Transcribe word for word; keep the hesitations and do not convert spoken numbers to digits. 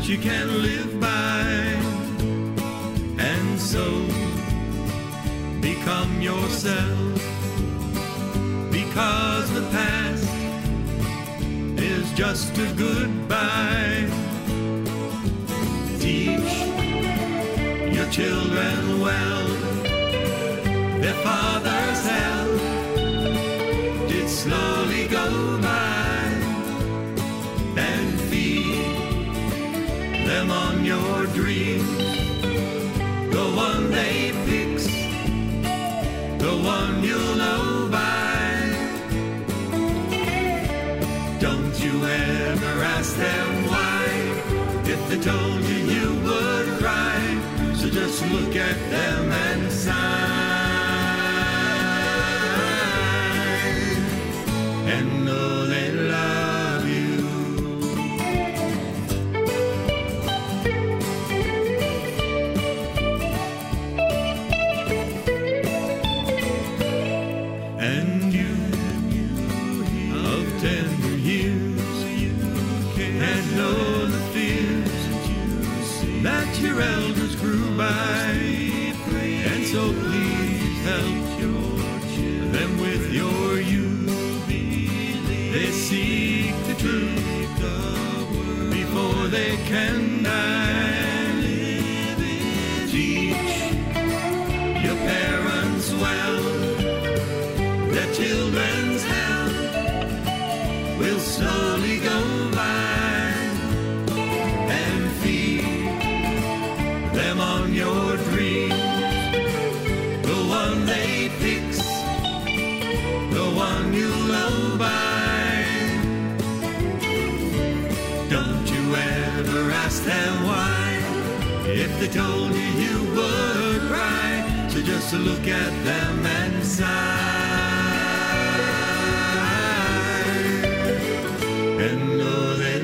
you can live by, and so become yourself, because the past is just a goodbye. Teach your children well, their father's help did slowly go by, and feed them on your dreams, the one they fix, the one you'll know by. Don't you ever ask them why, if they told you you would cry, so just look at them and sigh, and know they love you. And you, of tender years, and know the fears that your elders grew by, and so please help them with your youth. They seek the truth before they can die. Teach your parents well, their children's hell will slowly go by, and feed them on your dreams, the one they fix, the one you love by. Don't you ever ask them why, if they told you you would cry, so just look at them and sigh, and know they